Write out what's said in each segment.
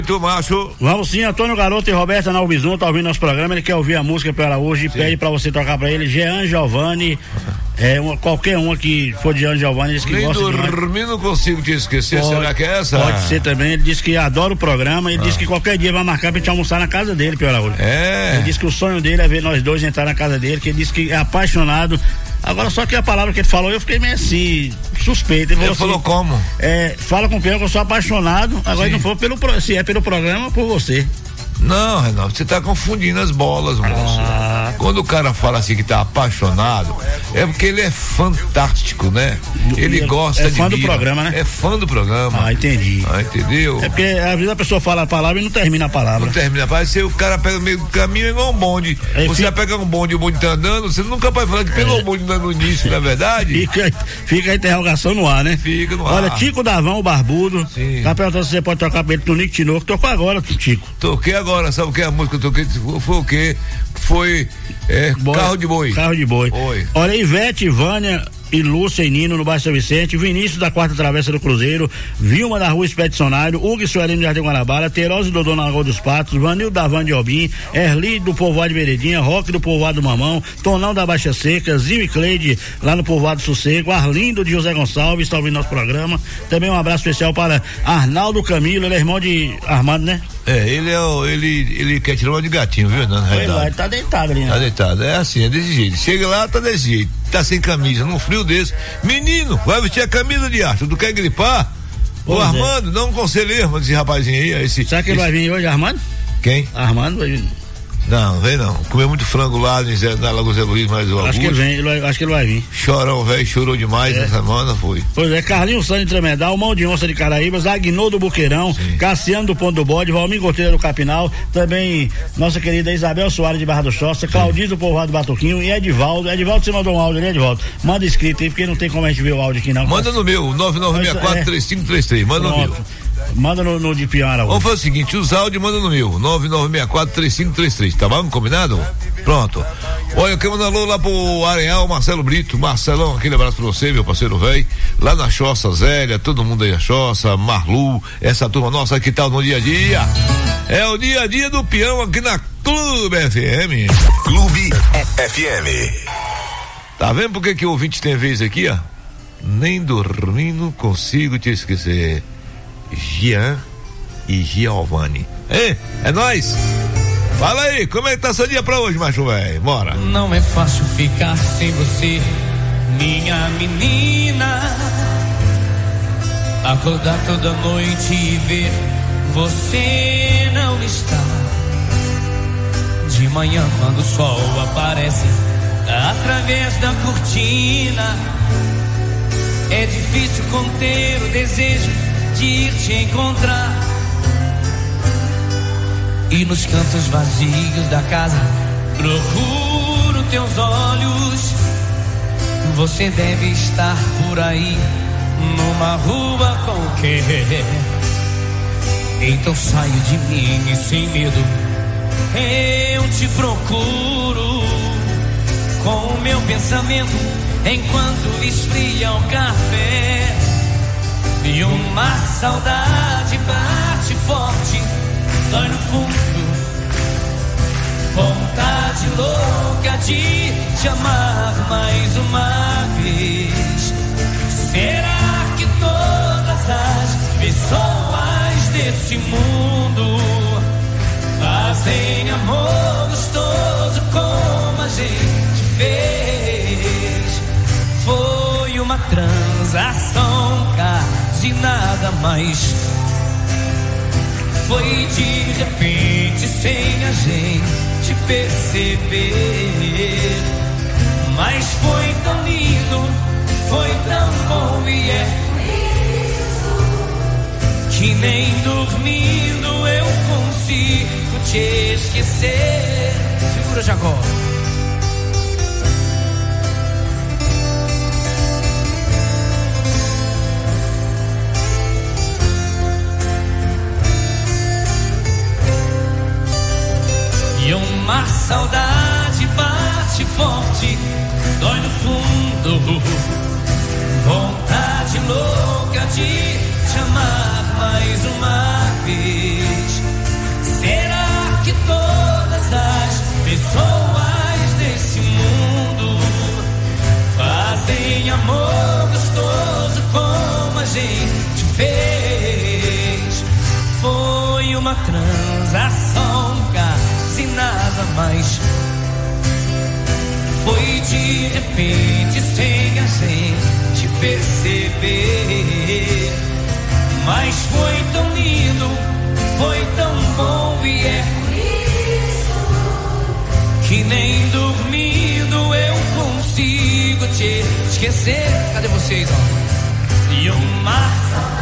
Macho. Vamos sim, Antônio Garoto e Roberta Nalbizun tá ouvindo nosso programa, ele quer ouvir a música para hoje, pede pra você tocar pra ele, Jean Giovanni, qualquer uma que for de Jean Giovanni, diz que nem gosta demais. dormir não consigo te esquecer, será que é essa? Pode ser também, ele disse que adora o programa, ele disse que qualquer dia vai marcar pra gente almoçar na casa dele, Pio Araújo. Ele disse que o sonho dele é ver nós dois entrar na casa dele, que ele disse que é apaixonado. Agora, só que a palavra que ele falou, eu fiquei meio assim, suspeito. Ele falou assim, como? Fala com o Pedro que eu sou apaixonado, agora não for se é pelo programa, por você. Não, Renato, você tá confundindo as bolas, moço. Quando o cara fala assim que tá apaixonado, é porque ele é fantástico, né? Ele gosta de fã do programa, né? É fã do programa. Entendi. Entendeu? É porque às vezes a pessoa fala a palavra e não termina a palavra. Não termina a palavra, se o cara pega no meio do caminho é igual um bonde. Você vai pegar um bonde e o bonde tá andando, você nunca pode falar que pegou o bonde no início, não é verdade? Fica a interrogação no ar, né? Fica no ar. Olha, Tico Davão, o barbudo, tá perguntando se você pode tocar pra ele Tonico Tinoco, tocou agora, Tico. Toquei agora, sabe o que é a música que eu toquei? Foi o quê? Foi Carro de Boi. Carro de Boi. Oi. Olha, Ivete, Vânia e Lúcia e Nino no bairro São Vicente, Vinícius da Quarta Travessa do Cruzeiro, Vilma da Rua Expedicionário, Hugo e Suelino do Jardim Guanabara, Terosa e Dodô na Lagoa dos Patos, Vanil da Van de Albim, Erli do Povoado de Veredinha, Roque do Povoado do Mamão, Tonão da Baixa Seca, Zinho e Cleide lá no Povoado Sossego, Arlindo de José Gonçalves, está ouvindo nosso programa. Também um abraço especial para Arnaldo Camilo, ele é irmão de Armando, né? Ele quer tirar uma de gatinho, viu? Ele tá deitado ali, né? Tá deitado, é assim, é desse jeito. Chega lá, tá desse jeito. Tá sem camisa, num frio desse. Menino, vai vestir a camisa de aço. Tu quer gripar? Ô Armando, dá um conselho aí, Armando, esse rapazinho aí. Será que ele vai vir hoje, Armando? Quem? Armando vai vir. Não, vem não. Comeu muito frango lá na Lagoa Zé Luiz, mas o acho que ele vai vir. Chorão, velho, chorou demais essa semana, foi. Pois é, Carlinhos Santos de Tremedal, Mão de Onça de Caraíbas, Agnô do Buqueirão, Cassiano do Ponto do Bode, Valmir Goteira do Capinal, também nossa querida Isabel Soares de Barra do Choça, Claudio do Povoado do Batuquinho e Edivaldo. Edivaldo, você mandou um áudio ali, Edivaldo? Manda escrito aí, porque não tem como a gente ver o áudio aqui não. Manda no meu, 99643533, manda no meu. Manda no de Piara. Vamos fazer o seguinte, os áudios manda no meu, 99643533, tá bom? Combinado? Pronto. Olha, eu quero mandar alô lá pro Areal, Marcelo Brito. Marcelão, aquele abraço pra você, meu parceiro velho. Lá na Choça, Zélia, todo mundo aí, a Choça, Marlu, essa turma nossa que tá no dia a dia. É o dia a dia do peão aqui na Clube FM. Clube FM. Tá vendo por que o ouvinte tem vez aqui, ó? Nem dormindo consigo te esquecer. Jean e Giovanni. É nóis? Fala aí, como é que tá seu dia pra hoje, macho velho? Bora. Não é fácil ficar sem você, minha menina. Acordar toda noite e ver você não está. De manhã quando o sol aparece através da cortina, é difícil conter o desejo de ir te encontrar. E nos cantos vazios da casa procuro teus olhos. Você deve estar por aí numa rua qualquer. Então saio de mim e sem medo eu te procuro, com o meu pensamento enquanto esfria o café. E uma saudade bate forte, dói no fundo, vontade louca de te amar mais uma vez. Será que todas as pessoas desse mundo fazem amor gostoso como a gente fez? Foi uma transação quase nada mais. Foi de repente sem a gente perceber. Mas foi tão lindo, foi tão bom e é que nem dormindo eu consigo te esquecer. Segura, Jacó. E uma saudade bate forte, dói no fundo, vontade louca de te amar mais uma vez. Será que todas as pessoas desse mundo fazem amor gostoso como a gente fez? Foi uma transação, quase nada mais. Foi de repente, sem a gente perceber. Mas foi tão lindo, foi tão bom, e é por isso que nem dormindo eu consigo te esquecer. Cadê vocês, ó? E uma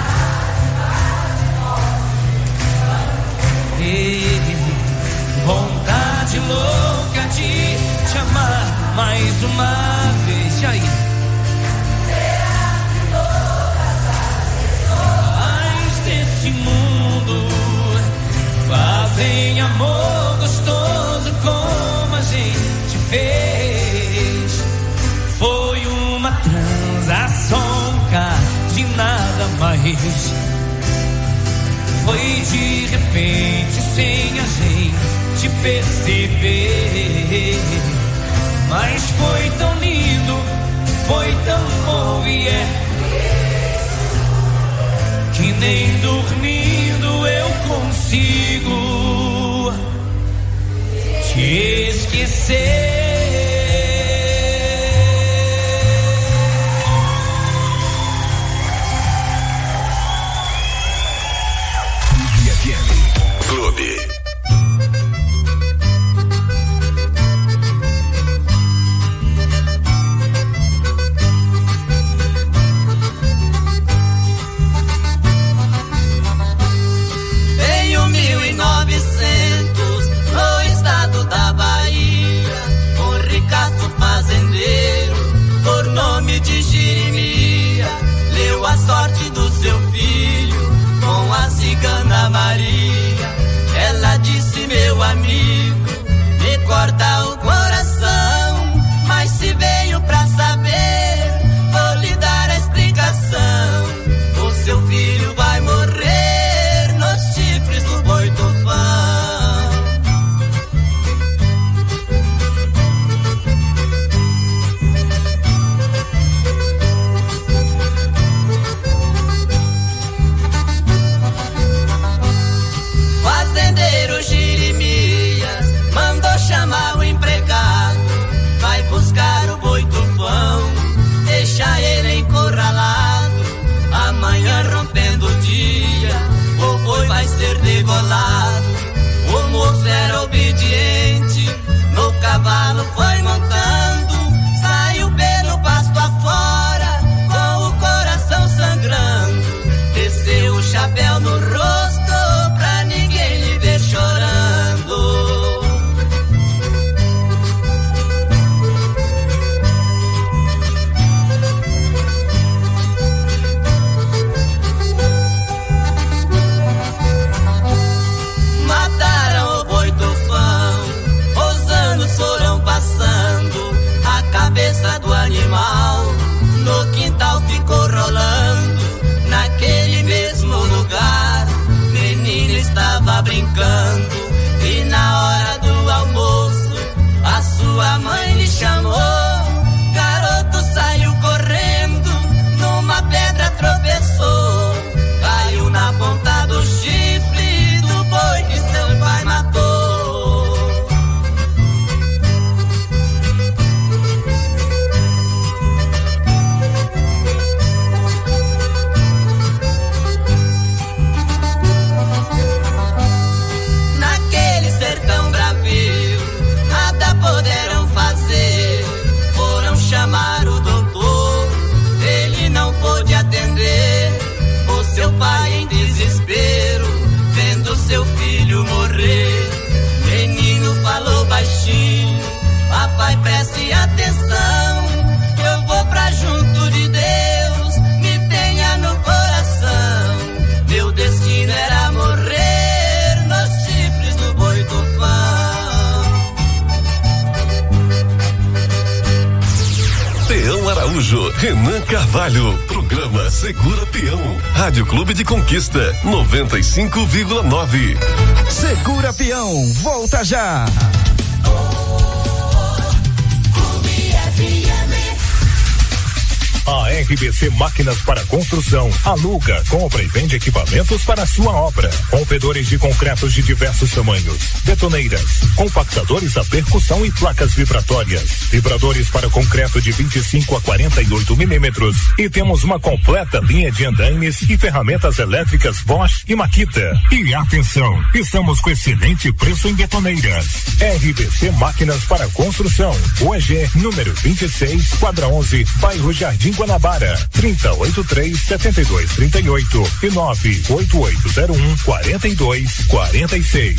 vontade louca de te amar mais uma vez. E aí? Será que todas as pessoas desse mundo fazem amor gostoso como a gente fez? Foi uma transação, de nada mais. Foi de repente, sem a gente perceber. Mas foi tão lindo, foi tão bom, e é que nem dormindo eu consigo te esquecer. Clube. Em 1900, no estado da Bahia, um ricaço fazendeiro, por nome de Jeremia, leu a sorte do seu filho com a cigana Maria. Ela disse: meu amigo, me corta o coração, mas se veio pra saber, vou lhe dar a explicação. O seu filho vai morrer nos chifres do boi tufão. Fazendeiro Jeremias mandou chamar o empregado, vai buscar o boi tufão, deixa ele encurralado. Amanhã, rompendo o dia, o boi vai ser degolado. O moço era obediente, no cavalo foi montando, saiu pelo pasto afora, com o coração sangrando. Desceu o chapéu no rosto, pra ninguém lhe ver chorando. Mataram o boi tufão, os anos foram passando, a cabeça do animal no quintal ficou rolando. Naquele mesmo lugar, menino estava brincando, e na hora do almoço a sua mãe lhe chamou. Garoto saiu correndo, numa pedra tropeçou, caiu na ponta do chifre do boi que seu pai matou. Naquele sertão bravio, nada poderão fazer. Foram chamar o doutor, ele não pôde atender. O seu pai em desespero, vendo seu filho morrer. Menino falou baixinho: papai, preste atenção, eu vou pra junto de Deus, me tenha no coração. Meu destino era morrer nos chifres do boi tufão. Teão Araújo. Araújo, Renan Carvalho, programa Segura Peão, Rádio Clube de Conquista, 95,9. Segura Peão, volta já. A RBC Máquinas para Construção aluga, compra e vende equipamentos para a sua obra. Rompedores de concretos de diversos tamanhos, betoneiras, compactadores a percussão e placas vibratórias, vibradores para concreto de 25 a 48 milímetros. E temos uma completa linha de andaimes e ferramentas elétricas Bosch e Makita. E atenção, estamos com excelente preço em betoneiras. RBC Máquinas para Construção, UEG, número 26, quadra 11, bairro Jardim Guanabara, 3083-7238 e 98801-4246.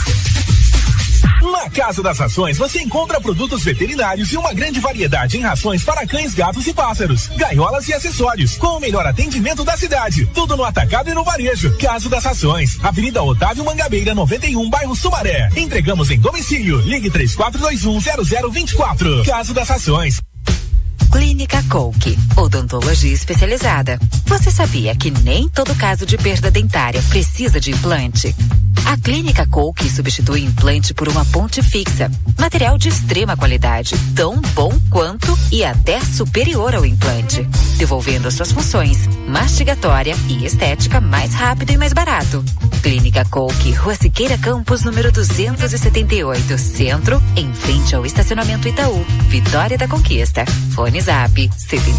Na Casa das Rações você encontra produtos veterinários e uma grande variedade em rações para cães, gatos e pássaros, gaiolas e acessórios, com o melhor atendimento da cidade. Tudo no atacado e no varejo. Casa das Rações, Avenida Otávio Mangabeira, 91, bairro Sumaré. Entregamos em domicílio. Ligue 3421-0024. Casa das Rações. Clínica Coke, odontologia especializada. Você sabia que nem todo caso de perda dentária precisa de implante? A Clínica Coke substitui implante por uma ponte fixa, material de extrema qualidade, tão bom quanto e até superior ao implante, devolvendo as suas funções mastigatória e estética mais rápido e mais barato. Clínica Coke, Rua Siqueira Campos, número 278, Centro, em frente ao estacionamento Itaú, Vitória da Conquista. Fone Zap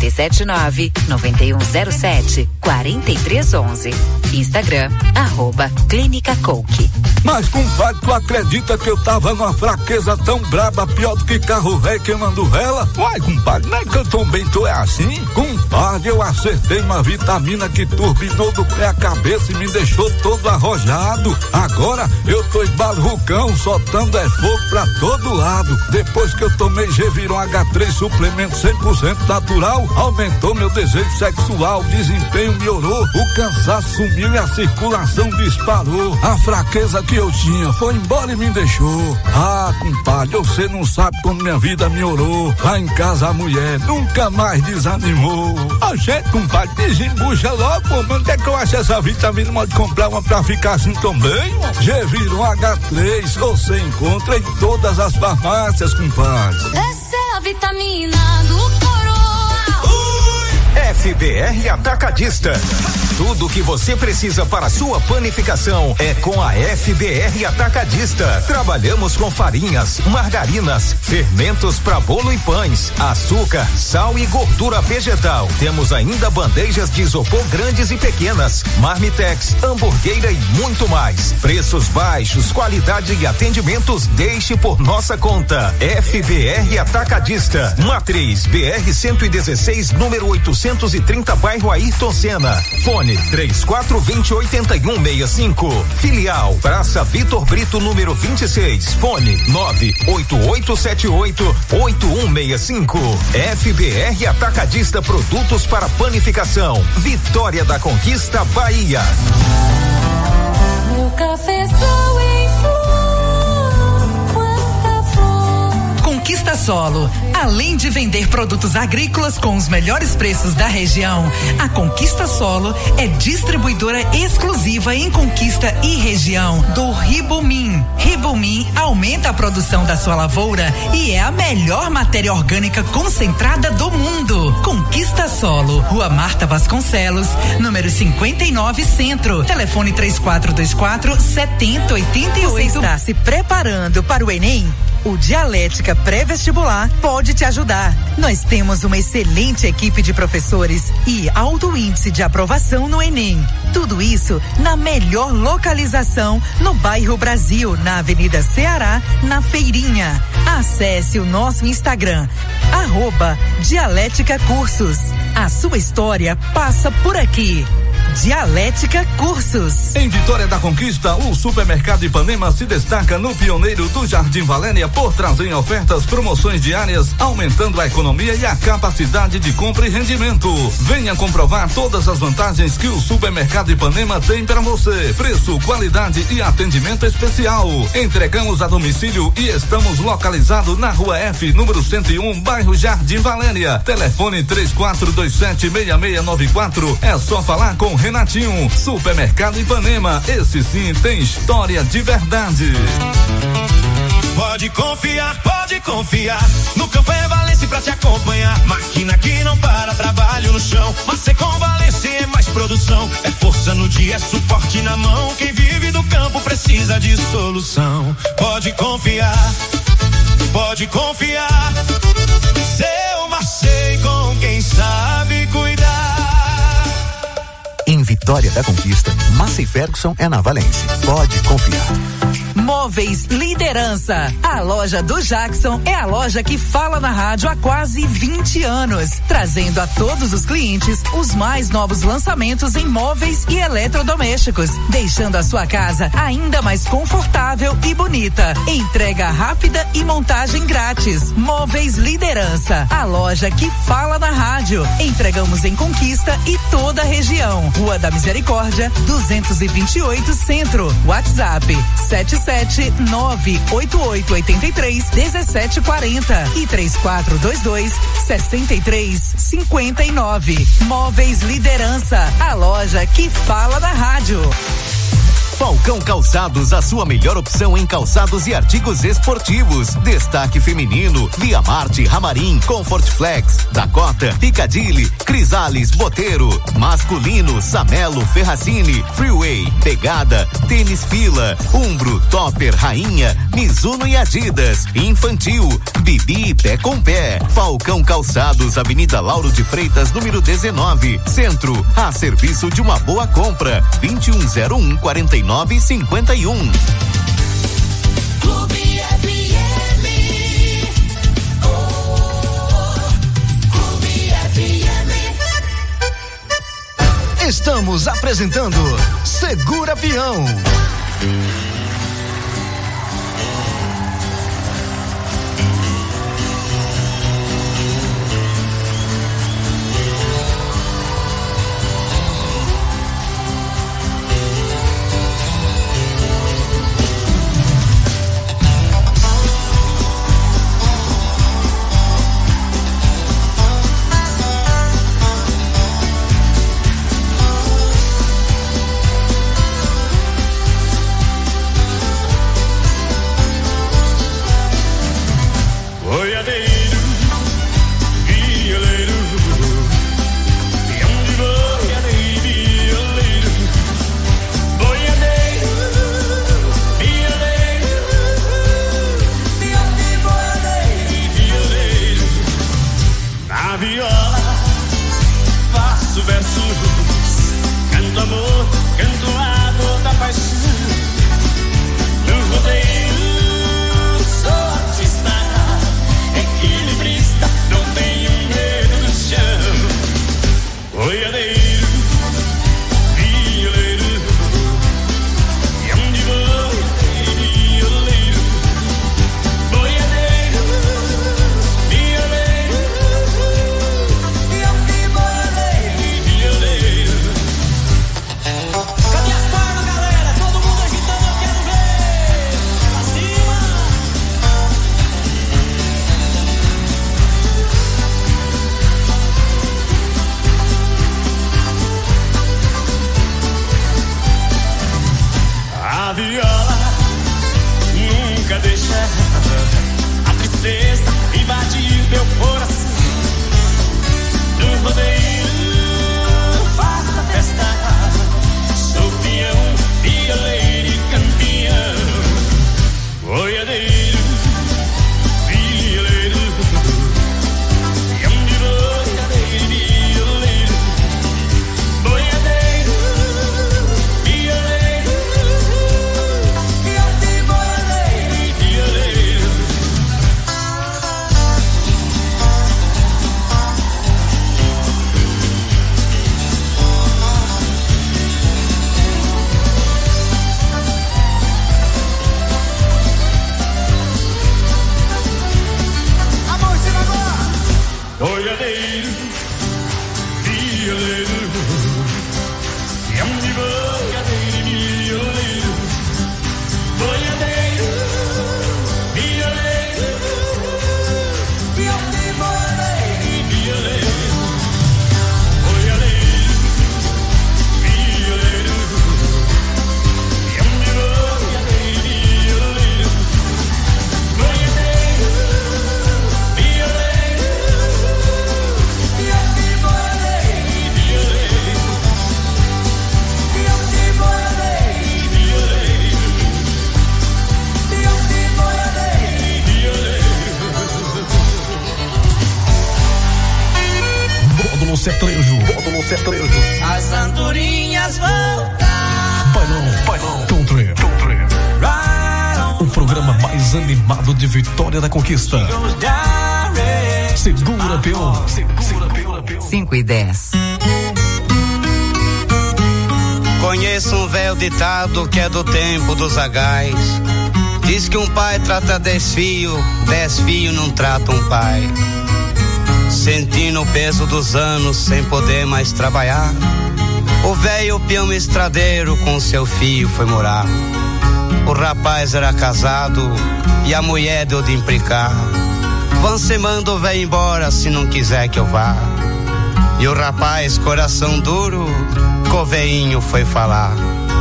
779-9107-4311. Instagram, @Clínica Coke. Mas, compadre, tu acredita que eu tava numa fraqueza tão braba, pior do que carro velho queimando vela? Uai, compadre, não é que eu também tô assim? Compadre, eu acertei uma vitamina que turbinou do pé à cabeça e me deixou todo arrojado. Agora eu tô embalucão, soltando fogo pra todo lado. Depois que eu tomei Geviron H3 suplemento 100% natural, aumentou meu desejo sexual, o desempenho melhorou, o cansaço sumiu e a circulação disparou. A fraqueza que eu tinha foi embora e me deixou. Ah, compadre, você não sabe como minha vida melhorou. Lá em casa a mulher nunca mais desanimou. A gente, compadre, desembucha logo, pô, mas onde é que eu acho essa vitamina? Pode comprar uma pra ficar assim também? Geviron H3, você encontra em todas as farmácias, compadre. Essa é a vitamina do Coroa. FBR Atacadista. Tudo o que você precisa para sua panificação é com a FBR Atacadista. Trabalhamos com farinhas, margarinas, fermentos para bolo e pães, açúcar, sal e gordura vegetal. Temos ainda bandejas de isopor grandes e pequenas, marmitex, hamburgueira e muito mais. Preços baixos, qualidade e atendimentos deixe por nossa conta. FBR Atacadista. Matriz BR 116, número 830, bairro Ayrton Senna. Fone 3420-8165. Filial Praça Vitor Brito, número 26. Fone 98878-8165. FBR Atacadista, produtos para panificação. Vitória da Conquista, Bahia. Meu cafezão em flor, quanta flor. Conquista Solo. Além de vender produtos agrícolas com os melhores preços da região, a Conquista Solo é distribuidora exclusiva em Conquista e região do Ribomin. Ribomin aumenta a produção da sua lavoura e é a melhor matéria orgânica concentrada do mundo. Conquista Solo, Rua Marta Vasconcelos, número 59, Centro. Telefone 3424-7088. Você está se preparando para o Enem? O Dialética Pré-Vestibular pode te ajudar. Nós temos uma excelente equipe de professores e alto índice de aprovação no Enem. Tudo isso na melhor localização no bairro Brasil, na Avenida Ceará, na Feirinha. Acesse o nosso Instagram, @Dialética Cursos. A sua história passa por aqui. Dialética Cursos. Em Vitória da Conquista, o Supermercado Ipanema se destaca no pioneiro do Jardim Valéria por trazer ofertas, promoções diárias, aumentando a economia e a capacidade de compra e rendimento. Venha comprovar todas as vantagens que o Supermercado Ipanema tem para você. Preço, qualidade e atendimento especial. Entregamos a domicílio e estamos localizados na Rua F, número 101, bairro Jardim Valéria. Telefone 3427-6694. É só falar com Renatinho. Supermercado Ipanema, esse sim tem história de verdade. Pode confiar. No campo é Valência pra te acompanhar. Máquina que não para, trabalho no chão. Mas com Valência é mais produção. É força no dia, é suporte na mão. Quem vive do campo precisa de solução. Pode confiar. Seu Marcei com quem sabe cuidar. Em Vitória da Conquista, Massey Ferguson é na Valência. Pode confiar. Móveis Liderança. A loja do Jackson é a loja que fala na rádio há quase 20 anos, trazendo a todos os clientes os mais novos lançamentos em móveis e eletrodomésticos, deixando a sua casa ainda mais confortável e bonita. Entrega rápida e montagem grátis. Móveis Liderança, a loja que fala na rádio. Entregamos em Conquista e toda a região. Rua da Misericórdia, 228 Centro. WhatsApp 77988831740 e 3422-6359. Móveis Liderança, a loja que fala na rádio. Falcão Calçados, a sua melhor opção em calçados e artigos esportivos. Destaque feminino, Via Marte, Ramarim, Comfort Flex, Dakota, Piccadilly, Crisales, Boteiro. Masculino, Samelo, Ferracini, Freeway, Pegada, Tênis Fila, Umbro, Topper, Rainha, Mizuno e Adidas. Infantil, Bibi, Pé com Pé. Falcão Calçados, Avenida Lauro de Freitas, número 19, Centro, a serviço de uma boa compra. 2101-4951. Clube FM. Clube FM. Estamos apresentando Segura Peão. Módulo sertanejo. As andorinhas voltam. Pailão, Country. O programa mais animado de Vitória da Conquista. Segura, peão. 5:10. Conheço um velho ditado que é do tempo dos zagais. Diz que um pai trata 10 filhos não trata um pai. Sentindo o peso dos anos sem poder mais trabalhar, o velho peão estradeiro com seu filho foi morar. O rapaz era casado e a mulher deu de implicar. Você manda o velho embora se não quiser que eu vá. E o rapaz, coração duro, com o velhinho foi falar.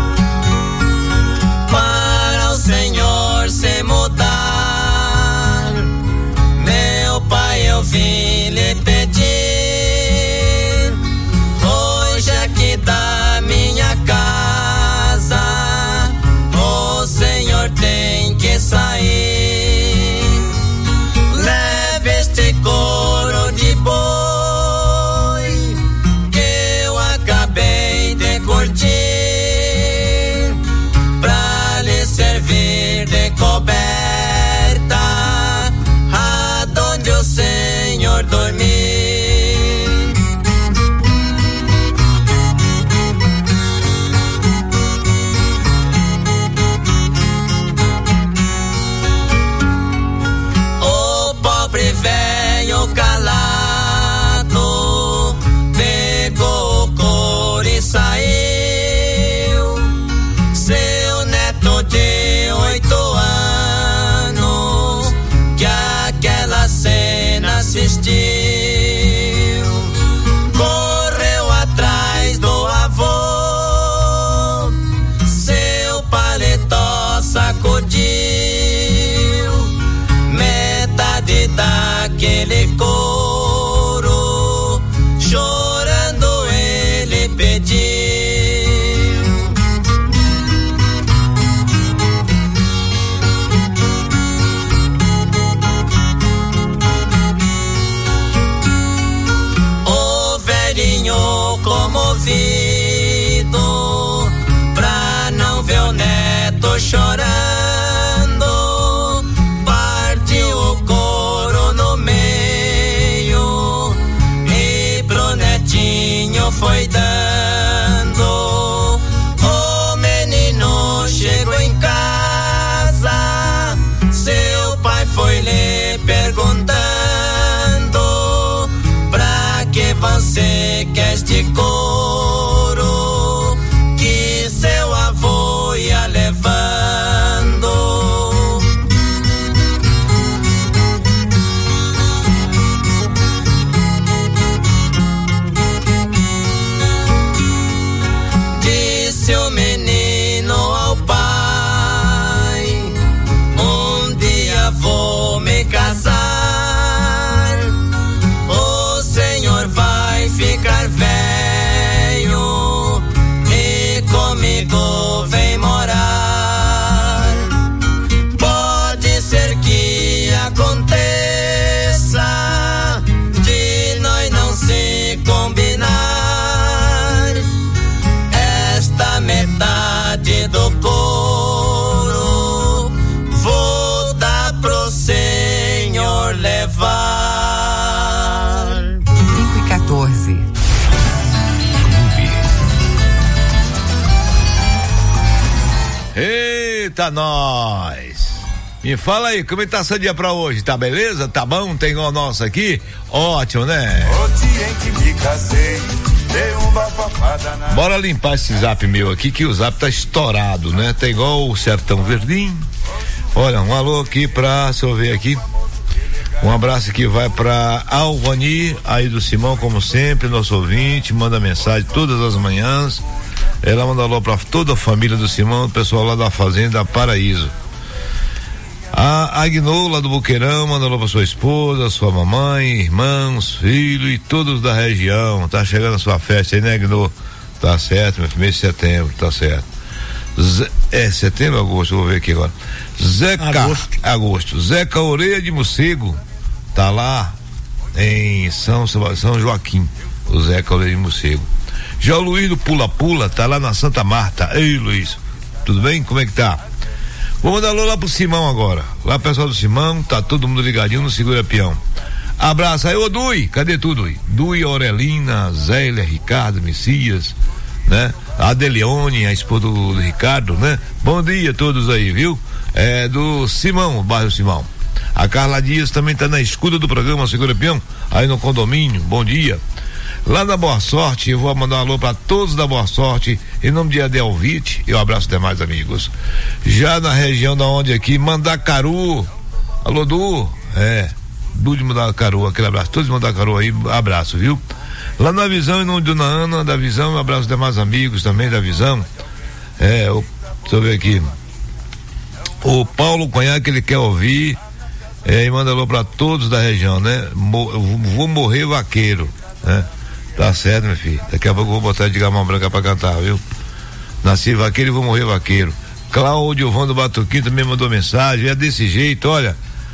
Para o Senhor se mudar, meu pai eu vim lhe pedir. Hoje aqui da minha casa o Senhor tem que sair. Leve este couro de boi que eu acabei de curtir, pra lhe servir de coberta aonde o Senhor dormir. O pobre velho calado pegou o couro e saiu. Seu neto de 8 anos que aquela cena assistiu, correu atrás do avô, seu paletó sacudiu, metade daquele couro, chorando ele pediu. O velhinho comovido, pra não ver o neto chorando, partiu o couro no meio e pro netinho foi dando. O menino chegou em casa, seu pai foi lhe perguntando: pra que você quer este couro que seu avô ia levando? Disse o menino ao pai: um dia vou me casar, o Senhor vai ficar velho e comigo vem morar. Pode ser que aconteça de nós não se combinar, esta metade do couro vou dar pro Senhor levar. 5:14. Eita, nós! Me fala aí, como é que tá seu dia pra hoje? Tá beleza? Tá bom? Tem o nosso aqui? Ótimo, né? O dia em que me casei, Bora limpar esse zap meu aqui, que o zap tá estourado, né? Tá igual o Sertão Verdinho. Olha, um alô aqui pra, se eu ver aqui, um abraço que vai pra Alvani, aí do Simão, como sempre, nosso ouvinte, manda mensagem todas as manhãs. Ela manda alô pra toda a família do Simão, o pessoal lá da Fazenda Paraíso. A Agnô, lá do Boqueirão, manda alô pra sua esposa, sua mamãe, irmãos, filhos e todos da região. Tá chegando a sua festa aí, né, Agnô? Tá certo, meu filho, mês de setembro, tá certo. Setembro ou agosto, vou ver aqui agora. Agosto. Zeca Orelha de Morcego, tá lá em São Joaquim, o Zeca Orelha de Morcego. Já o Luiz do Pula Pula, tá lá na Santa Marta. Ei, Luiz, tudo bem? Como é que tá? Vou mandar alô lá pro Simão agora. Lá, pessoal do Simão, tá todo mundo ligadinho no Segura Peão. Abraço aí, ô Dui, cadê tu, Dui? Dui, Aurelina, Zélia, Ricardo, Messias, né? A Deleone, a esposa do Ricardo, né? Bom dia a todos aí, viu? É do Simão, bairro Simão. A Carla Dias também tá na escuta do programa Segura Peão, aí no condomínio, bom dia. Lá na Boa Sorte, eu vou mandar um alô para todos da Boa Sorte, em nome de Adelvite, eu abraço demais amigos. Já na região da onde aqui, Mandacaru, alô Du, Du de Mandacaru, aquele abraço, todos de Mandacaru aí, abraço, viu? Lá na Visão, em nome de Dona Ana, da Visão, um abraço demais amigos também da Visão. Deixa eu ver aqui. O Paulo Conhaque, ele quer ouvir, e manda alô para todos da região, né? Vou morrer vaqueiro, né? Tá certo, meu filho. Daqui a pouco eu vou botar de Gamão Branca pra cantar, viu? Nasci vaqueiro e vou morrer vaqueiro. Cláudio Vando Batuquinho também mandou mensagem. É desse jeito, olha.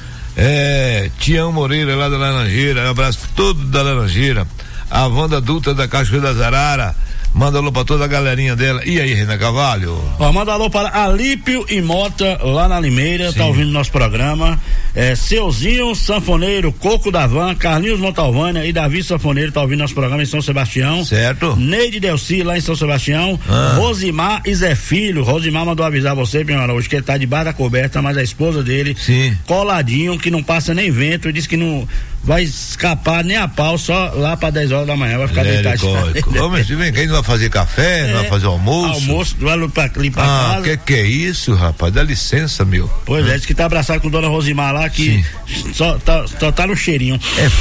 Tião Moreira lá da Laranjeira. Um abraço pra todos da Laranjeira. A Wanda Dutra da Cachoeira das Arara. Manda alô pra toda a galerinha dela. E aí, Renan Carvalho? Manda alô para Alípio e Mota, lá na Limeira. Sim. Tá ouvindo nosso programa. Seuzinho Sanfoneiro, Coco da Van, Carlinhos Montalvânia e Davi Sanfoneiro tá ouvindo nosso programa em São Sebastião. Certo. Neide Delci, lá em São Sebastião. Rosimar e Zé Filho. Rosimar mandou avisar você, Pinho Araújo, que ele tá debaixo da coberta, mas a esposa dele, sim, coladinho, que não passa nem vento, e diz que não vai escapar nem a pau, só lá pra 10 horas da manhã, vai ficar deitado. Vamos, vem cá, não vai fazer café, não vai fazer almoço? Almoço, vai limpar a casa. Que é isso, rapaz? Dá licença, meu. Pois diz que tá abraçado com Dona Rosimar lá, que só tá no cheirinho.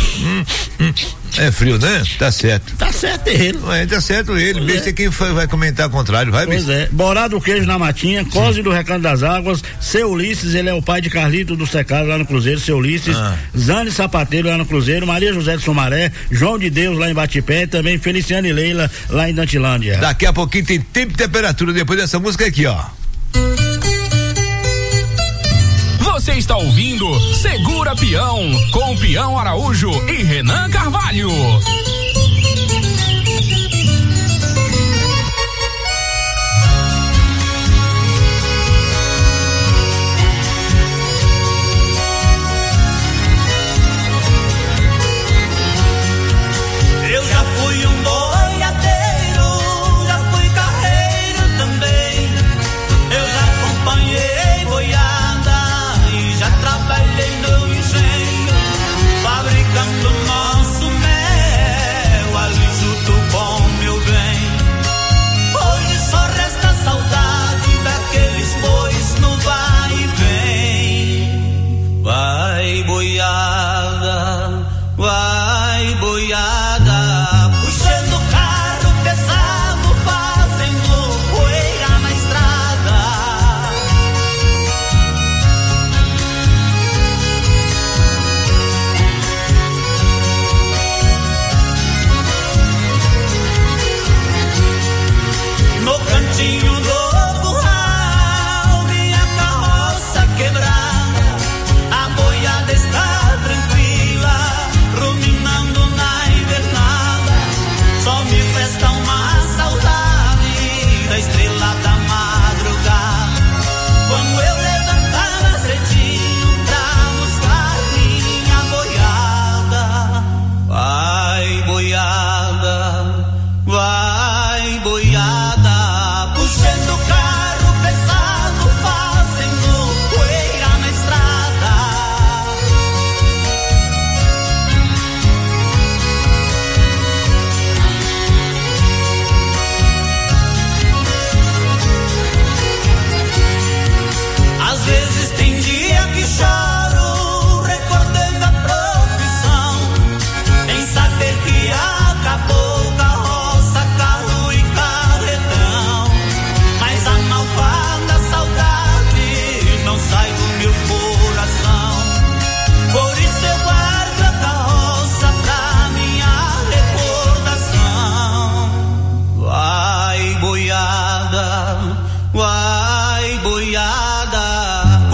É frio, né? Tá certo. Tá certo ele. Tá certo ele. Besta quem vai comentar o contrário, vai, pois é. Borado Queijo na Matinha, Cose do Recanto das Águas, Seu Ulisses, ele é o pai de Carlito do Secado lá no Cruzeiro, Seu Ulisses, Zane Sapateiro lá no Cruzeiro, Maria José de Sumaré, João de Deus lá em Batipé, também Feliciane e Leila lá em Dantilândia. Daqui a pouquinho tem tempo e temperatura depois dessa música aqui, ó. Você está ouvindo Segura Peão, com Peão Araújo e Renan Carvalho. Eu já fui um boiadeiro, já fui carreiro também. Eu já acompanhei boiada e já trabalhei no engenho, fabricando nosso mel ali junto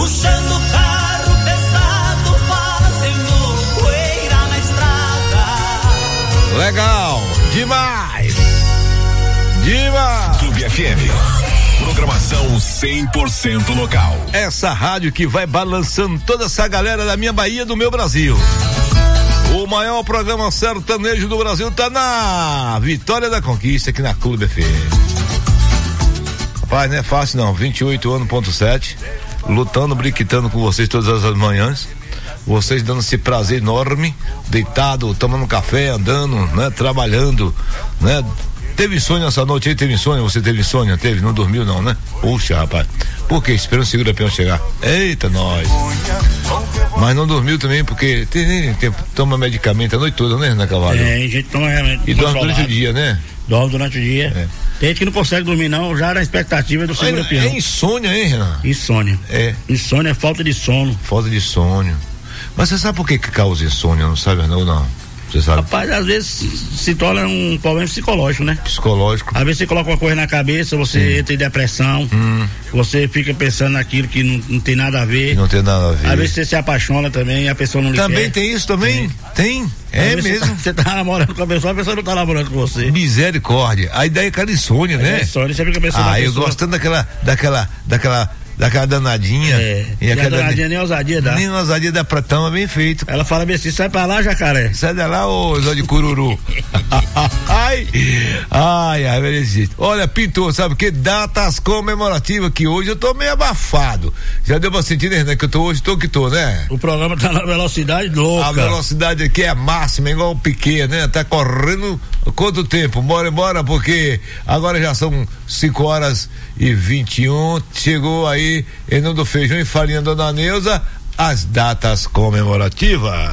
puxando o carro pesado, fazendo poeira na estrada. Legal, demais. Demais. Clube FM. Programação 100% local. Essa rádio que vai balançando toda essa galera da minha Bahia, do meu Brasil. O maior programa sertanejo do Brasil tá na Vitória da Conquista, aqui na Clube FM. Rapaz, não é fácil não, 28 anos, ponto 7, lutando, briquitando com vocês todas as manhãs, vocês dando esse prazer enorme, deitado, tomando café, andando, né, trabalhando, né. Teve insônia essa noite aí? Teve insônia? Você teve insônia? Teve? Não dormiu não, né? Puxa, rapaz. Por quê? Esperando o Segura Peão chegar. Eita, nós. Mas não dormiu também porque toma medicamento a noite toda, né, Renan Carvalho? É, a gente toma remédio. E dorme durante o dia, né? Dorme durante o dia. É. Tem gente que não consegue dormir não, já na expectativa do Segura Peão. É insônia, hein, Renan? Insônia. É. Insônia é falta de sono. Falta de sono. Mas você sabe por que causa insônia? Não sabe, não? Você sabe? Rapaz, às vezes se torna um problema psicológico, né? Psicológico. Às vezes você coloca uma coisa na cabeça, você entra em depressão, você fica pensando naquilo que não tem nada a ver. Não tem nada a ver. Às vezes você se apaixona também, a pessoa não lhe também quer. Tem isso também? Tem. É mesmo. Você tá namorando com a pessoa não tá namorando com você. Misericórdia. Aí daí aquela insônia, né? Insônia, você fica pensando eu gosto tanto daquela danadinha. E aquela danadinha nem ousadia dá. Nem ousadia dá pra tão bem feito. Ela fala bem assim, sai pra lá, jacaré. Sai da lá, ô Zó de Cururu. ai, merecido. Olha, pintor, sabe o que? Datas comemorativas, que hoje eu tô meio abafado. Já deu pra sentir, né, que eu tô hoje, né? O programa tá na velocidade louca. A velocidade aqui é máxima, igual o Piquet, né? Tá correndo quanto tempo? Bora embora, porque agora já são 5h21, chegou aí, em nome do Feijão e Farinha Dona Neuza, as datas comemorativas.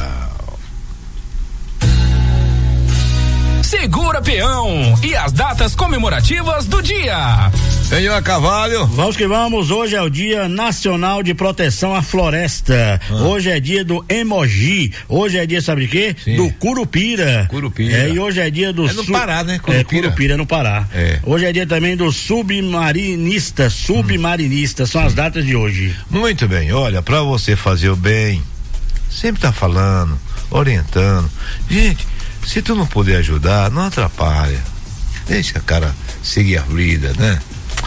Segura Peão e as datas comemorativas do dia. Senhor Carvalho. Vamos que vamos, hoje é o Dia Nacional de Proteção à Floresta. Hoje é dia do emoji. Hoje é dia, sabe de quê? Sim. Do Curupira. Curupira. E hoje é dia do... É no Pará, né? Curupira no Pará. Hoje é dia também do submarinista. São as datas de hoje. Muito bem, olha, pra você fazer o bem, sempre tá falando, orientando. Gente, se tu não puder ajudar, não atrapalha. Deixa a cara seguir a vida, né?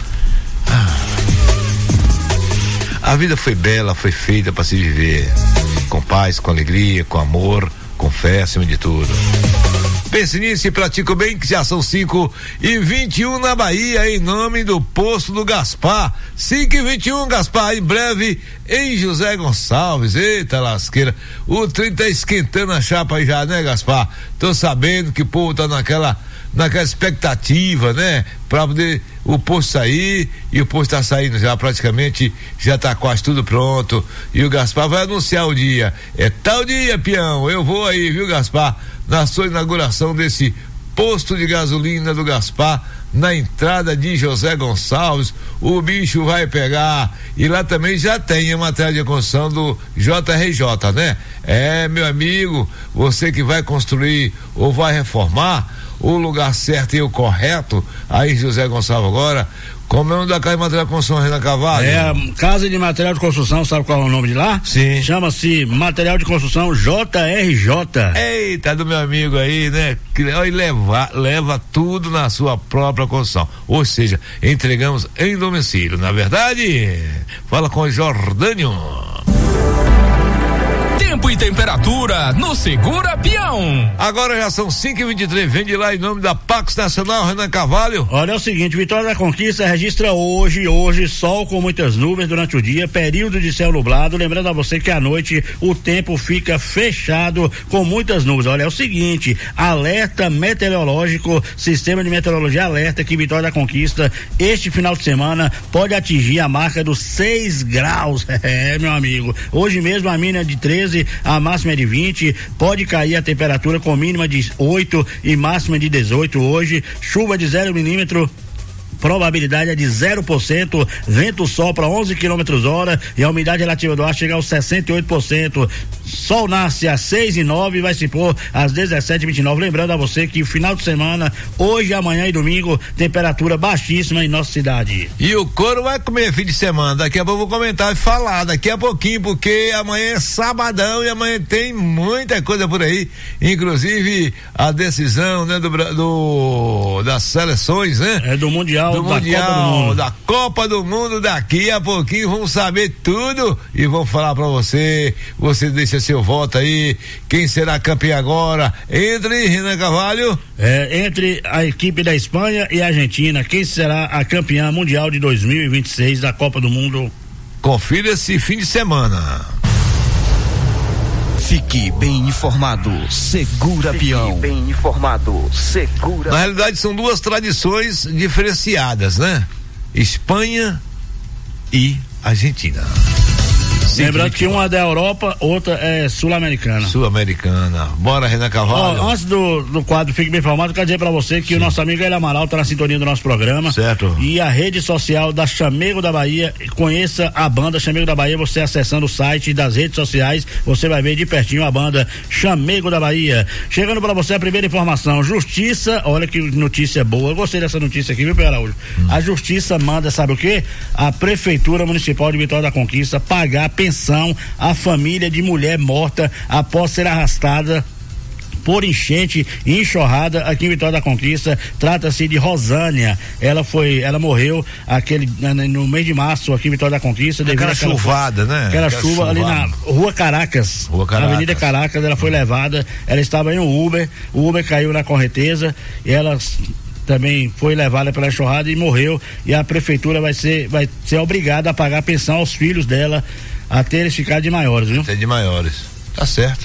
A vida foi bela, foi feita para se viver com paz, com alegria, com amor, com fé acima de tudo. Pense nisso e pratique o bem, que já são 5h21 na Bahia, em nome do Posto do Gaspar. 5h21, Gaspar, em breve em José Gonçalves. Eita lasqueira, o trem tá esquentando a chapa aí já, né, Gaspar? Tô sabendo que o povo tá naquela expectativa, né? Pra poder o posto sair, e o posto tá saindo já praticamente, já tá quase tudo pronto, e o Gaspar vai anunciar o dia. É tal dia, peão, eu vou aí, viu, Gaspar? Na sua inauguração desse posto de gasolina do Gaspar, na entrada de José Gonçalves, o bicho vai pegar. E lá também já tem a matéria de construção do JRJ, né? Meu amigo, você que vai construir ou vai reformar, o lugar certo e o correto, aí José Gonçalves agora. Como é o nome da Casa de Material de Construção, Renan Carvalho? É a Casa de Material de Construção, sabe qual é o nome de lá? Sim. Chama-se Material de Construção JRJ. Eita, do meu amigo aí, né? Que leva tudo na sua própria construção. Ou seja, entregamos em domicílio, na verdade? Fala com o Jordânio. Tempo e temperatura no Segura Peão. Agora já são 5h23, vem de lá em nome da Pax Nacional, Renan Carvalho. Olha, é o seguinte, Vitória da Conquista registra hoje sol com muitas nuvens durante o dia, período de céu nublado, lembrando a você que à noite o tempo fica fechado com muitas nuvens. Olha, é o seguinte, alerta meteorológico, sistema de meteorologia alerta que Vitória da Conquista este final de semana pode atingir a marca dos 6 graus, meu amigo, hoje mesmo a mínima de 13, a máxima é de 20, pode cair a temperatura com mínima de 8 e máxima de 18 hoje, chuva de 0 milímetro probabilidade é de 0%, vento sopra 11 km/h e a umidade relativa do ar chega aos 68%. Sol nasce às 6h09 e vai se pôr às 17h29. Lembrando a você que o final de semana, hoje, amanhã e domingo, temperatura baixíssima em nossa cidade. E o couro vai comer fim de semana. Daqui a pouco eu vou comentar e falar daqui a pouquinho, porque amanhã é sabadão e amanhã tem muita coisa por aí, inclusive a decisão, né, das seleções, né? É do Mundial, da Copa do Mundo. Daqui a pouquinho vamos saber tudo e vamos falar pra você deixa seu voto aí, quem será campeão agora, entre Renan Carvalho? Entre a equipe da Espanha e a Argentina, quem será a campeã mundial de 2026 da Copa do Mundo? Confira esse fim de semana. Fique bem informado, Segura Peão. Fique bem informado, Segura. Na realidade são duas tradições diferenciadas, né? Espanha e Argentina. Lembrando que uma é da Europa, outra é sul-americana. Bora, Renan Carvalho. Antes do quadro Fique Bem Informado, quero dizer pra você que o nosso amigo Hélio Amaral tá na sintonia do nosso programa. Certo. E a rede social da Chamego da Bahia, conheça a banda Chamego da Bahia, você acessando o site das redes sociais, você vai ver de pertinho a banda Chamego da Bahia. Chegando pra você a primeira informação, Justiça, olha que notícia boa, eu gostei dessa notícia aqui, viu, Pedro Araújo? A Justiça manda, sabe o quê? A Prefeitura Municipal de Vitória da Conquista pagar pensão à família de mulher morta após ser arrastada por enchente e enxurrada aqui em Vitória da Conquista. Trata-se de Rosânia. Ela morreu no mês de março aqui em Vitória da Conquista. Aquela chuvada, né? Aquela chuva ali na Rua Caracas. Na Avenida Caracas, ela foi levada, ela estava em um Uber, o Uber caiu na correnteza e ela também foi levada pela enxurrada e morreu, e a prefeitura vai ser obrigada a pagar pensão aos filhos dela até eles ficarem de maiores, viu? Até de maiores. Tá certo.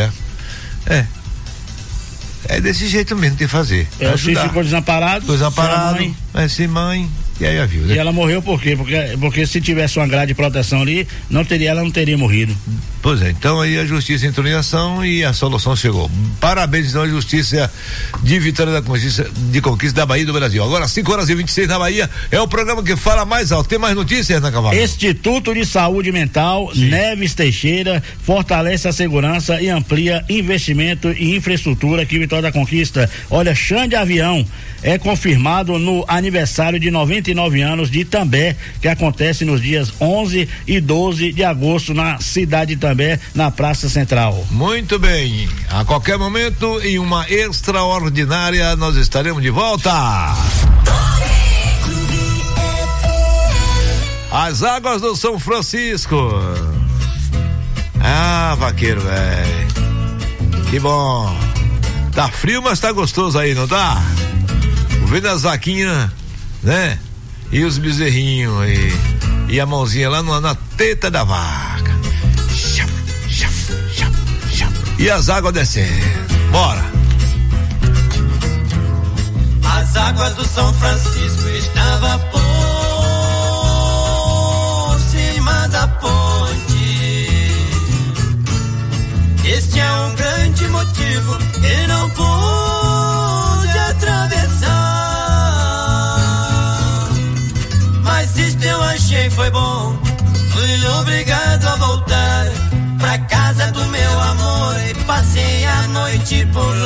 É desse jeito mesmo que tem que fazer. O filho ficou desamparado. Vai ser mãe. E aí viu, né? E ela morreu por quê? Porque se tivesse uma grade de proteção ali, ela não teria morrido. Pois é, então aí a justiça entrou em ação e a solução chegou. Parabéns então à Justiça de Vitória da Conquista da Bahia e do Brasil. Agora 5h26 na Bahia, é o programa que fala mais alto. Tem mais notícias, Ana Cavalho? Instituto de Saúde Mental, sim, Neves Teixeira, fortalece a segurança e amplia investimento em infraestrutura aqui em Vitória da Conquista. Olha, Xande Avião é confirmado no aniversário de 99 anos de Itambé, que acontece nos dias 11 e 12 de agosto na cidade de Itambé, na Praça Central. Muito bem, a qualquer momento, em uma extraordinária, nós estaremos de volta. As águas do São Francisco. Ah, vaqueiro, velho, que bom. Tá frio, mas tá gostoso aí, não tá? Vendo as vaquinhas, né? E os bezerrinhos e a mãozinha lá na teta da vaca. E as águas descendo. Bora! As águas do São Francisco estavam por cima da ponte. Este é um grande motivo que não pude atravessar. Mas isto eu achei foi bom. Fui obrigado a voltar pra casa do meu amor e passei a noite por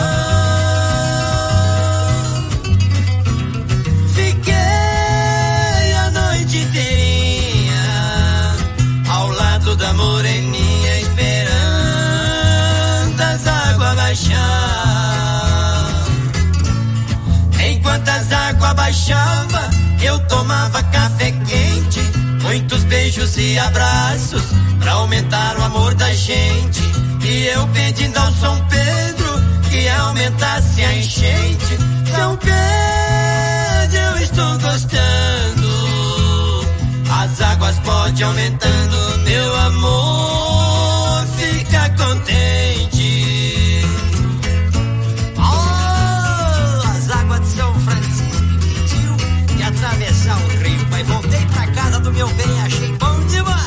lá. Fiquei a noite inteirinha ao lado da moreninha, esperando as águas baixar. Enquanto as águas baixavam, eu tomava café quente, muitos beijos e abraços pra aumentar o amor da gente. E eu pedindo ao São Pedro que aumentasse a enchente. São Pedro, eu estou gostando. As águas podem aumentando, meu amor fica contente. Oh, as águas de São Francisco pediu que atravessar o rio, mas voltei pra casa do meu bem, achei bom demais.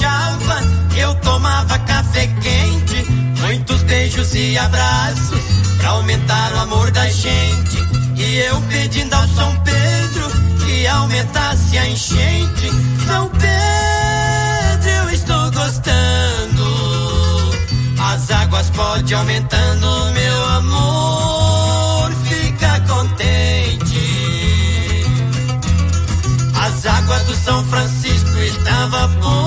beijava, eu tomava café quente, muitos beijos e abraços pra aumentar o amor da gente. E eu pedindo ao São Pedro que aumentasse a enchente. São Pedro, eu estou gostando, as águas pode aumentando, meu amor fica contente. As águas do São Francisco estavam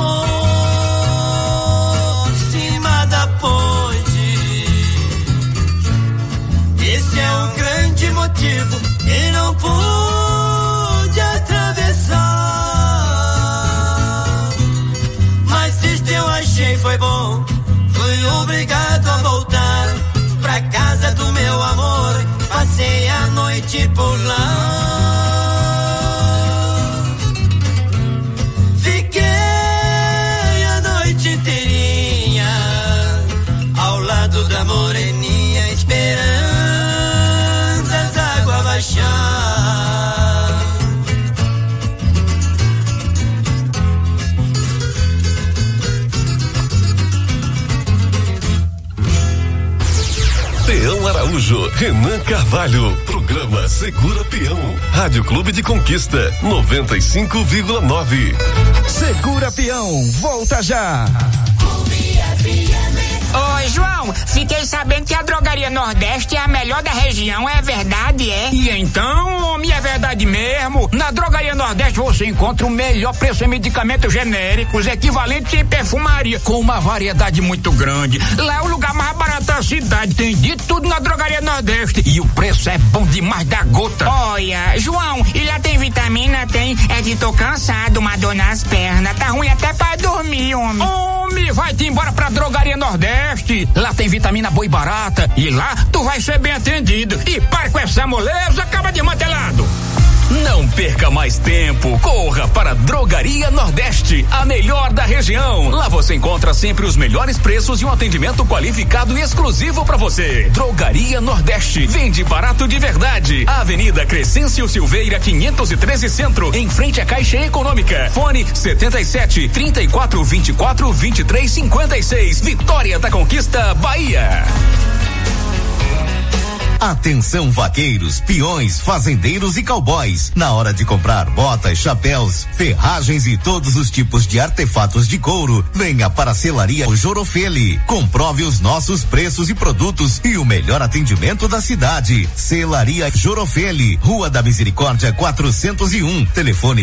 por cima da ponte. Esse é o grande motivo e não pude atravessar. Mas isto eu achei foi bom, fui obrigado a voltar pra casa do meu amor. Passei a noite por lá. Da moreninha esperando as águas baixar. Peão Araújo, Renan Carvalho, programa Segura Peão, Rádio Clube de Conquista, 95,9. Segura Peão, volta já. Ô, João, fiquei sabendo que a Drogaria Nordeste é a melhor da região, é verdade, é? E então, homem, é verdade mesmo. Na Drogaria Nordeste você encontra o melhor preço em medicamentos genéricos, equivalentes em perfumaria, com uma variedade muito grande. Lá é o lugar mais barato da cidade, tem de tudo na Drogaria Nordeste. E o preço é bom demais da gota. Olha, João, e lá tem vitamina? Tem, é que tô cansado, uma dor nas pernas, tá ruim até pra dormir, homem. Homem, vai-te embora pra Drogaria Nordeste. Lá tem vitamina boa e barata. E lá tu vai ser bem atendido. E para com essa moleza, acaba desmantelado. Não perca mais tempo. Corra para a Drogaria Nordeste, a melhor da região. Lá você encontra sempre os melhores preços e um atendimento qualificado e exclusivo para você. Drogaria Nordeste. Vende barato de verdade. Avenida Crescêncio Silveira, 513 Centro, em frente à Caixa Econômica. Fone 77 34 24 23 56. Vitória da Conquista, Bahia. Atenção vaqueiros, peões, fazendeiros e cowboys. Na hora de comprar botas, chapéus, ferragens e todos os tipos de artefatos de couro, venha para a Selaria Jorofeli. Comprove os nossos preços e produtos e o melhor atendimento da cidade. Selaria Jorofeli, Rua da Misericórdia 401, telefone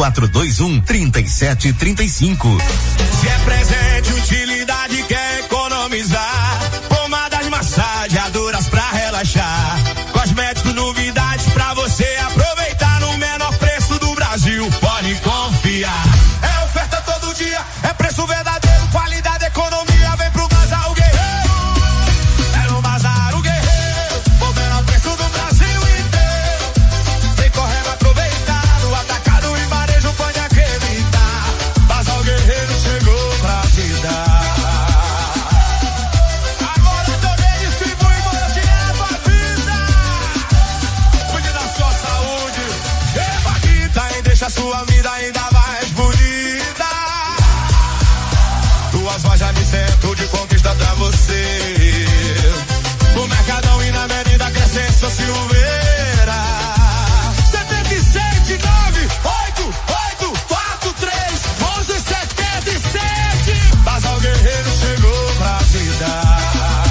3421-3735. Se é presente, utilidade, quer economizar, pomadas, massageadoras pra relaxar, cosméticos, novidades pra você aproveitar no menor preço do Brasil, pode confiar. É oferta todo dia, é preço verdadeiro, qualidade, economia, vem pro Bazar o Guerreiro. É no Bazar o Guerreiro, o menor preço do Brasil inteiro. Vem correndo aproveitar, no atacado e varejo pode acreditar. Bazar o Guerreiro chegou pra te dar. A sua vida ainda mais bonita. Duas lojas de centro de conquista pra você. No Mercadão e na Avenida Crescência Silveira. 77 9 8 8 4 3 11 77. Bazar o Guerreiro chegou pra te dar.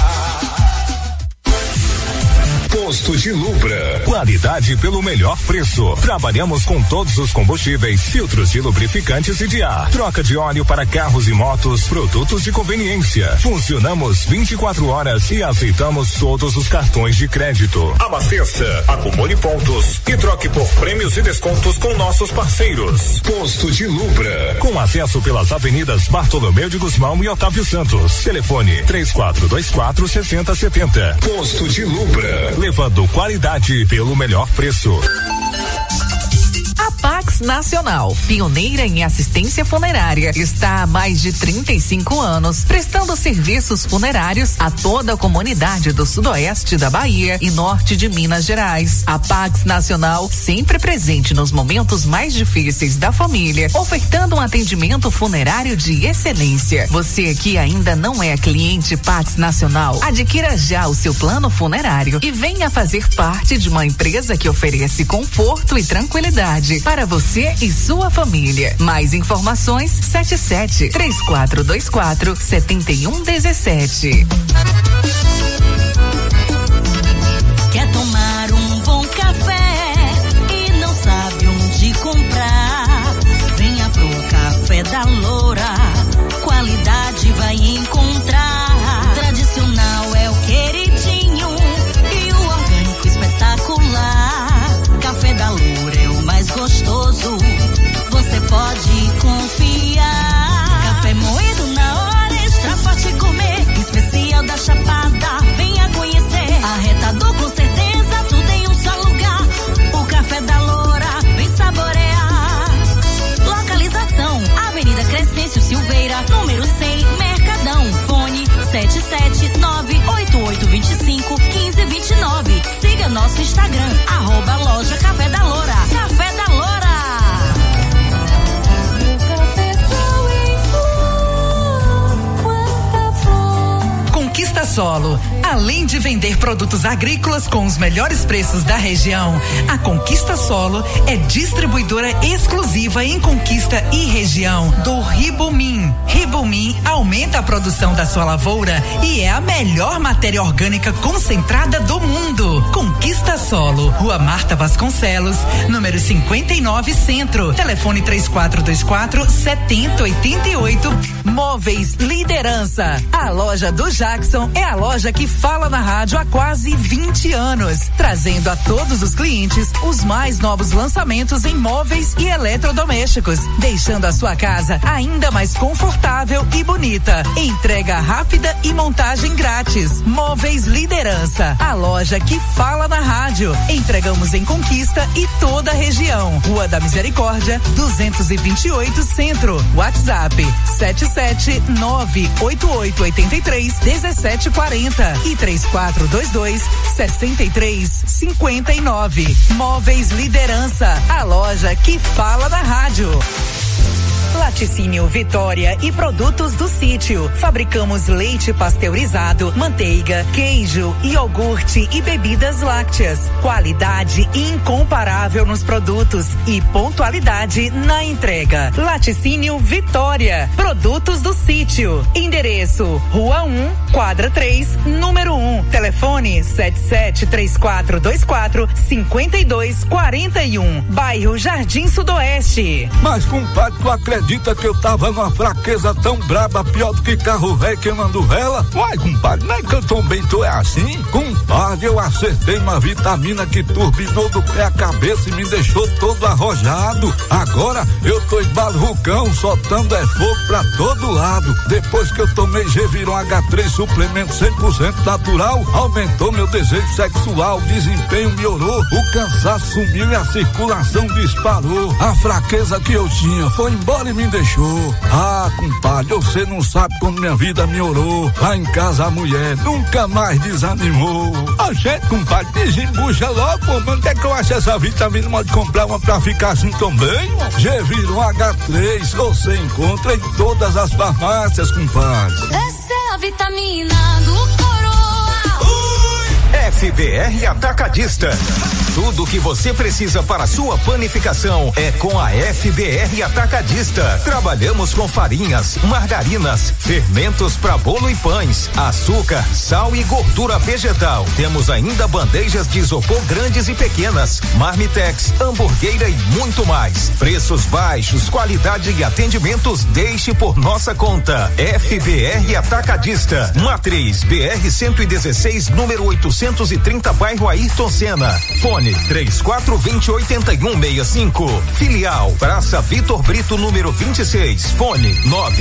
Posto de Lubra. Qualidade pelo melhor preço. Trabalhamos com todos os combustíveis, filtros de lubrificantes e de ar. Troca de óleo para carros e motos, produtos de conveniência. Funcionamos 24 horas e aceitamos todos os cartões de crédito. Abasteça, acumule pontos e troque por prêmios e descontos com nossos parceiros. Posto de Lubra. Com acesso pelas avenidas Bartolomeu de Guzmão e Otávio Santos. Telefone 3424-6070. Posto de Lubra. Levando qualidade pelo melhor preço. A Pax Nacional, pioneira em assistência funerária, está há mais de 35 anos, prestando serviços funerários a toda a comunidade do sudoeste da Bahia e norte de Minas Gerais. A Pax Nacional, sempre presente nos momentos mais difíceis da família, ofertando um atendimento funerário de excelência. Você que ainda não é cliente Pax Nacional, adquira já o seu plano funerário e venha fazer parte de uma empresa que oferece conforto e tranquilidade para você e sua família. Mais informações 77-3424-7117. Quer tomar um bom café e não sabe onde comprar? Venha pro Café da Loura, qualidade vai encontrar. Tradicional é o queridinho e o orgânico espetacular. Café da Loura é o mais gostoso, você pode confiar. Café moído na hora, extra forte gourmet, especial da Chapada, venha conhecer. Arretador com certeza, tudo em um só lugar. O Café da Loura, vem saborear. Localização, Avenida Crescêncio Silveira, número 100, Mercadão. Fone 77988251529. Siga nosso Instagram, @loja Café da Loura. Café da Loura. Conquista Solo. Além de vender produtos agrícolas com os melhores preços da região, a Conquista Solo é distribuidora exclusiva em Conquista e região do Ribumim. Ribumim aumenta a produção da sua lavoura e é a melhor matéria orgânica concentrada do mundo. Conquista Solo, Rua Marta Vasconcelos, número 59 Centro. Telefone 3424-7088. Móveis Liderança. A loja do Jackson é a loja que fala na rádio há quase 20 anos, trazendo a todos os clientes os mais novos lançamentos em móveis e eletrodomésticos, deixando a sua casa ainda mais confortável e bonita. Entrega rápida e montagem grátis. Móveis Liderança, a loja que fala na rádio. Entregamos em Conquista e toda a região. Rua da Misericórdia, 228 Centro. WhatsApp 77988831740 e 3422-6359. Móveis Liderança, a loja que fala na rádio. Laticínio Vitória e produtos do sítio. Fabricamos leite pasteurizado, manteiga, queijo, iogurte e bebidas lácteas. Qualidade incomparável nos produtos e pontualidade na entrega. Laticínio Vitória, produtos do sítio. Endereço: Rua 1, quadra 3, número 1. Telefone 77-3424-5241. Bairro Jardim Sudoeste. Mas, compadre, tu acredita que eu tava numa fraqueza tão braba, pior do que carro velho queimando vela? Uai, compadre, não é que eu também tô assim? Compadre, eu acertei uma vitamina que turbinou do pé à cabeça e me deixou todo arrojado. Agora eu tô embalucão, soltando fogo pra todo lado. Depois que eu tomei Geviron H3 suplemento 100% natural, aumentou meu desejo sexual, desempenho melhorou, o cansaço sumiu e a circulação disparou. A fraqueza que eu tinha foi embora e me deixou. Ah, compadre, você não sabe como minha vida melhorou. Lá em casa a mulher nunca mais desanimou. A gente, compadre, desembucha logo, mano. Onde é que eu acho essa vitamina? Pode comprar uma pra ficar assim também? Geviron H3, você encontra em todas as farmácias, compadre. Essa é a vitamina do Coroa. FBR Atacadista. Tudo o que você precisa para sua panificação é com a FBR Atacadista. Trabalhamos com farinhas, margarinas, fermentos para bolo e pães, açúcar, sal e gordura vegetal. Temos ainda bandejas de isopor grandes e pequenas, marmitex, hamburgueira e muito mais. Preços baixos, qualidade e atendimentos, deixe por nossa conta. FBR Atacadista. Matriz BR 116, número 800 230, bairro Ayrton Senna. Fone 3420-8165. Filial Praça Vitor Brito, número 26. Fone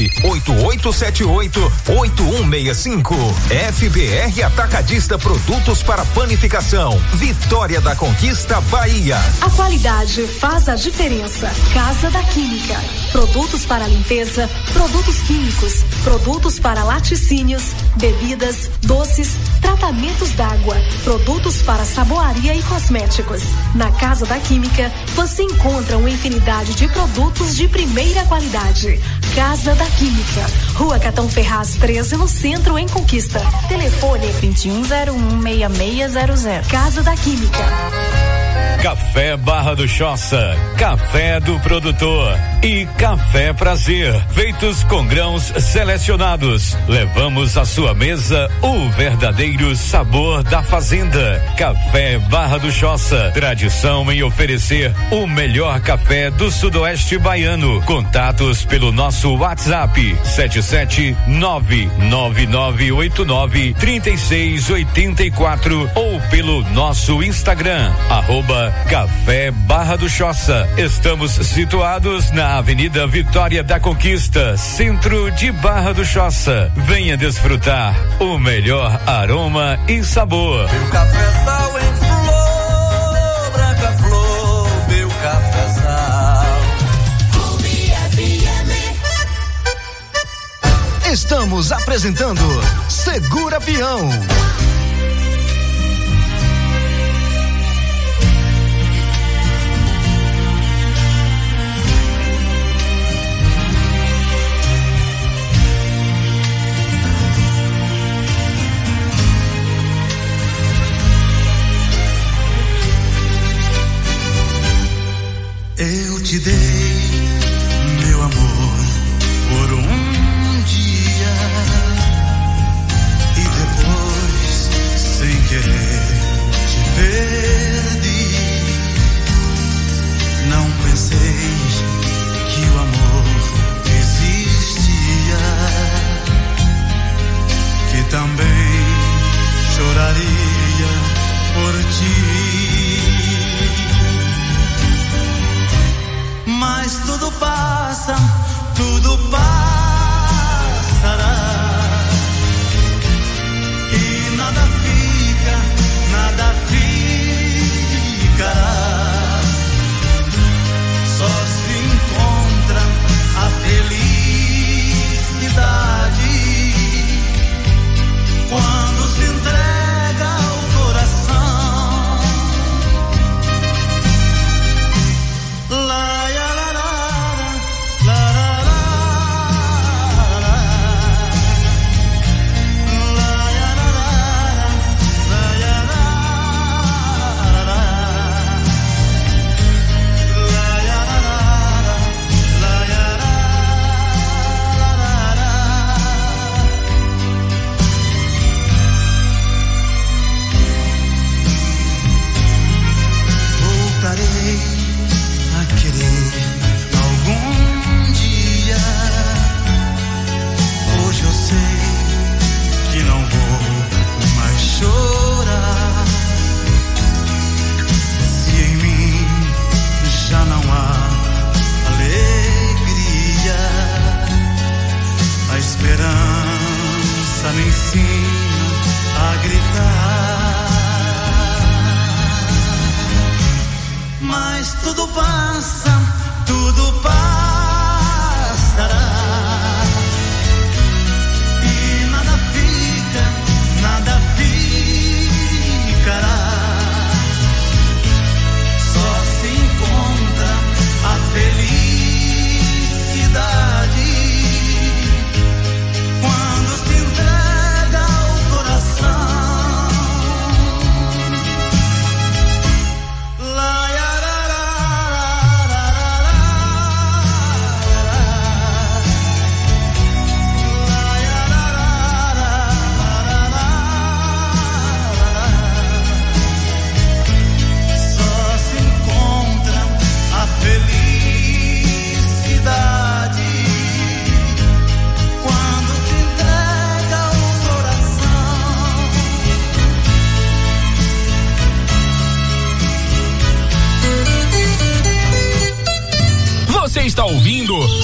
98878-8165. FBR Atacadista, produtos para panificação. Vitória da Conquista, Bahia. A qualidade faz a diferença. Casa da Química. Produtos para limpeza, produtos químicos, produtos para laticínios, bebidas, doces, tratamentos d'água, produtos para saboaria e cosméticos. Na Casa da Química, você encontra uma infinidade de produtos de primeira qualidade. Casa da Química, Rua Catão Ferraz 13, no centro, em Conquista. Telefone 2101-6600. Casa da Química. Café Barra do Choça, café do produtor e Café Prazer, feitos com grãos selecionados. Levamos à sua mesa o verdadeiro sabor da fazenda. Café Barra do Choça, tradição em oferecer o melhor café do sudoeste baiano. Contatos pelo nosso WhatsApp 77999893684 ou pelo nosso Instagram @Café Barra do Choça. Estamos situados na Avenida Vitória da Conquista, centro de Barra do Choça. Venha desfrutar o melhor aroma e sabor. Meu cafezal em flor, branca flor, meu cafezal. Estamos apresentando Segura Peão. Eu te dei meu amor por um dia e depois, sem querer, te perdi. Não pensei que o amor existia, que também choraria por ti. Mas tudo passa, tudo passará. E nada fica, nada ficará. Só se encontra a felicidade quando se entrega o coração. Lá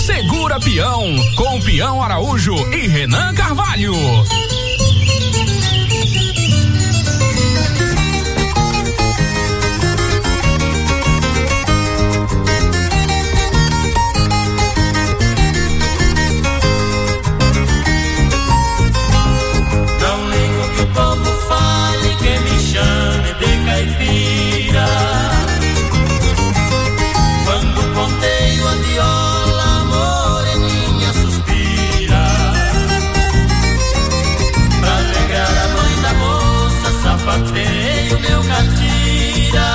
Segura Peão, com Peão Araújo e Renan Carvalho. Não ligo que o povo fale, que me chame de caipira. Quando ponteio a viola, moreninha suspira. Pra alegrar a mãe da moça, sapateio meu catira.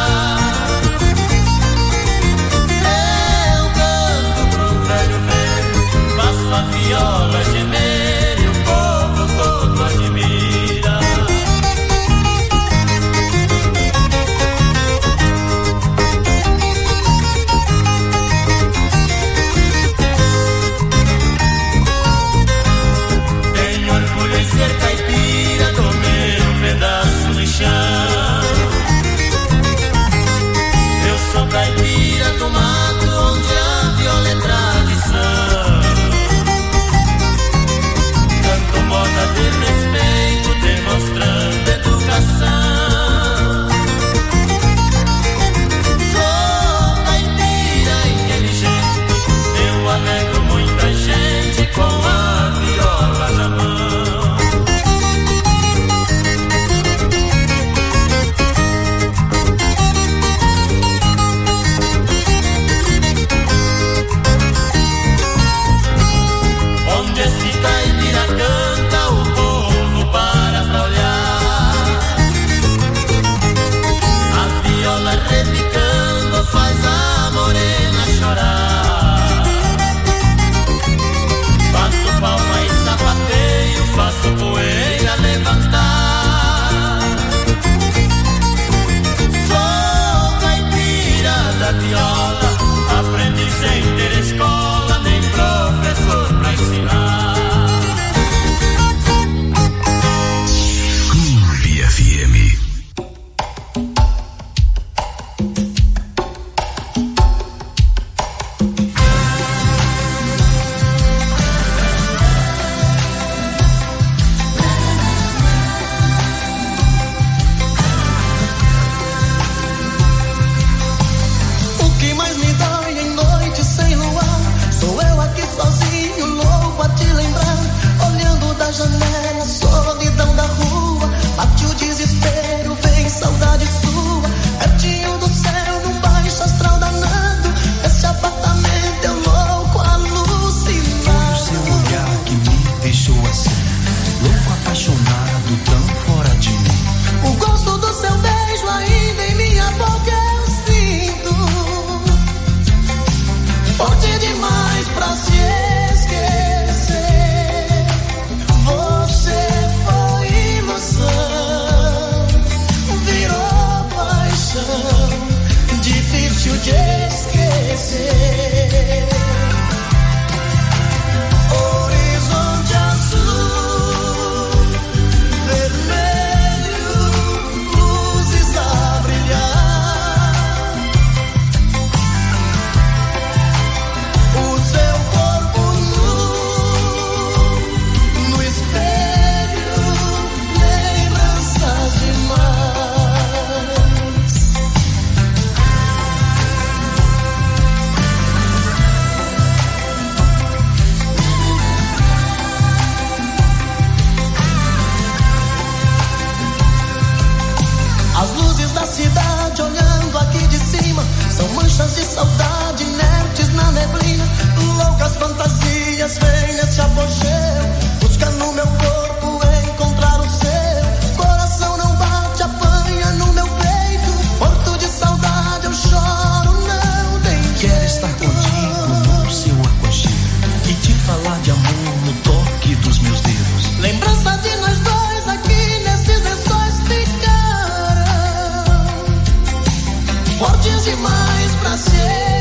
Eu canto pro velho ver, faço a viola gemer e o povo todo admira. Tenho orgulho em ser caipira, tomei um pedaço de chão. Eu sou caipira do mato, onde a viola é tradição. Canto moda de respeito, demonstrando educação. Sou caipira inteligente, eu alegro muita gente com a viola na mão. Onde esse caipira canta, o povo para pra olhar. A viola repicando faz a morena chorar. Bato palma e sapateio, faço poeira levantar. Sou caipira da viola, aprendi sem ter escola, nem professor pra ensinar. Clube FM. O que mais me dói em noite sem luar, sou eu aqui sozinho, louco a te lembrar. Olhando da janela, solidão da rua, bate o desespero, vem saudade sua. Pertinho do céu, num baixo astral danado, esse apartamento eu louco alucinado. Foi o seu olhar que me deixou assim, louco, apaixonado, tão fora de mim. O gosto do seu beijo ainda em minha boca eu sinto. Forte demais pra se esquecer. Você foi ilusão, virou paixão, difícil de esquecer. Horizonte azul, vermelho, luzes a brilhar. O seu corpo nu, no espelho, lembranças demais. As luzes da cidade olhando aqui de cima são manchas de saudade inertes na neblina. Loucas fantasias vêm nesse apogeu, busca no meu corpo encontrar o seu. Coração não bate, apanha no meu peito, morto de saudade eu choro, não tem jeito. Quero estar contigo no seu aconchego e te falar de amor no toque dos meus dedos. Lembrança de nós dois aqui nesses lençóis ficarão fortes demais pra ser.